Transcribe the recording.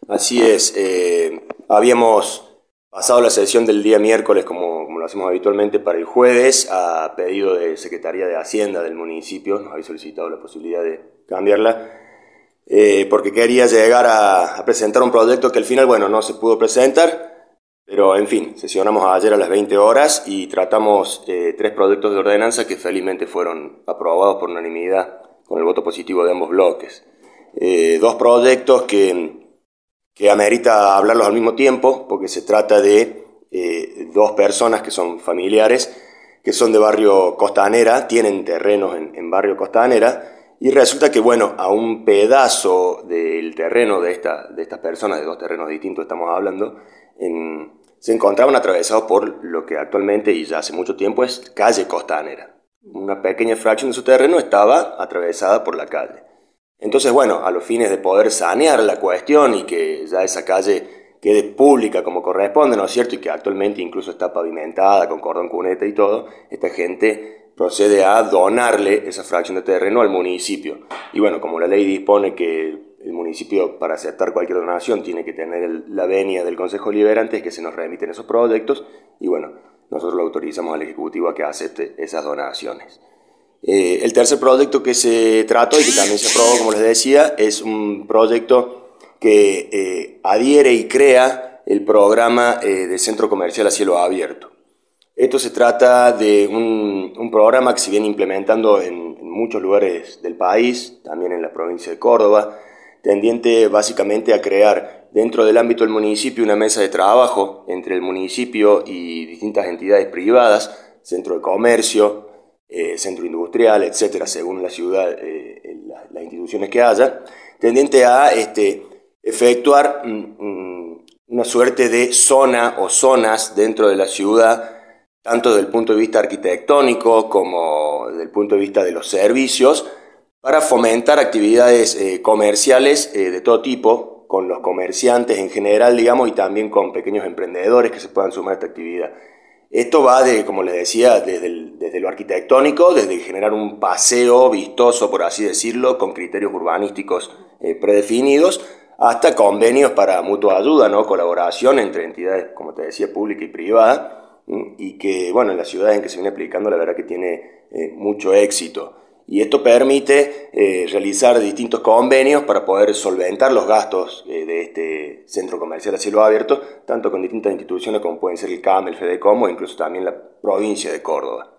Así es. Habíamos pasado la sesión del día miércoles, como lo hacemos habitualmente, para el jueves, a pedido de Secretaría de Hacienda del municipio. Nos había solicitado la posibilidad de cambiarla, porque quería llegar a presentar un proyecto que al final, bueno, no se pudo presentar, pero en fin, sesionamos ayer a las 20 horas y tratamos tres proyectos de ordenanza que felizmente fueron aprobados por unanimidad con el voto positivo de ambos bloques. Dos proyectos que amerita hablarlos al mismo tiempo, porque se trata de dos personas que son familiares, que son de barrio Costanera, tienen terrenos en barrio Costanera, y resulta que, bueno, a un pedazo del terreno de estas personas, de dos terrenos distintos estamos hablando, se encontraban atravesados por lo que actualmente y ya hace mucho tiempo es calle Costanera. Una pequeña fracción de su terreno estaba atravesada por la calle. Entonces, bueno, a los fines de poder sanear la cuestión y que ya esa calle quede pública como corresponde, ¿no es cierto? Y que actualmente incluso está pavimentada con cordón cuneta y todo, esta gente procede a donarle esa fracción de terreno al municipio. Y bueno, como la ley dispone que el municipio para aceptar cualquier donación tiene que tener la venia del Consejo Deliberante, es que se nos remiten esos proyectos y bueno, nosotros lo autorizamos al Ejecutivo a que acepte esas donaciones. El tercer proyecto que se trató y que también se aprobó, como les decía, es un proyecto que adhiere y crea el programa de Centro Comercial a Cielo Abierto. Esto se trata de un programa que se viene implementando en muchos lugares del país, también en la provincia de Córdoba, tendiente básicamente a crear dentro del ámbito del municipio una mesa de trabajo entre el municipio y distintas entidades privadas, centro de comercio, centro industrial, etcétera, según la ciudad, las instituciones que haya, tendiente a efectuar una suerte de zona o zonas dentro de la ciudad, tanto desde el punto de vista arquitectónico como desde el punto de vista de los servicios, para fomentar actividades comerciales de todo tipo, con los comerciantes en general, digamos, y también con pequeños emprendedores que se puedan sumar a esta actividad. Esto va como les decía, desde lo arquitectónico, desde generar un paseo vistoso, por así decirlo, con criterios urbanísticos predefinidos, hasta convenios para mutua ayuda, ¿no? Colaboración entre entidades, como te decía, pública y privada, y que, bueno, en las ciudades en que se viene aplicando, la verdad que tiene mucho éxito. Y esto permite realizar distintos convenios para poder solventar los gastos de este centro comercial a cielo abierto, tanto con distintas instituciones como pueden ser el CAM, el FEDECOM o incluso también la provincia de Córdoba.